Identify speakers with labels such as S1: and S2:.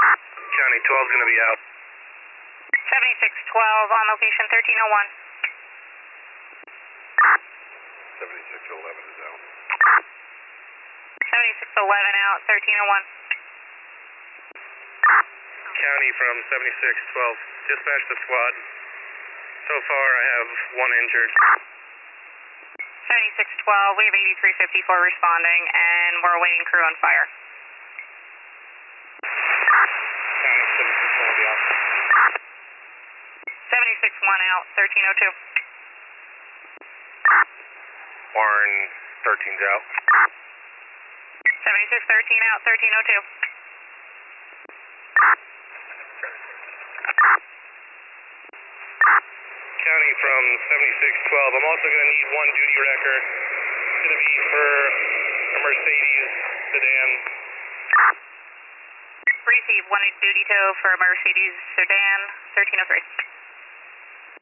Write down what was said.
S1: County 12 is going to be out.
S2: 7612 on location 1301.
S1: 7611 is out.
S2: 7611 out, 1301.
S1: County from 7612, dispatch the squad. So far I have one injured.
S2: 7612, we have 8354 responding, and we're awaiting crew on fire.
S1: County 76 will be out.
S2: 761 out, 1302.
S1: Warren 13's out.
S2: 7613 out, 1302.
S1: County from 7612, I'm also going to need one duty record. It's going to be for a Mercedes sedan.
S2: Receive one duty tow for Mercedes sedan, 1303.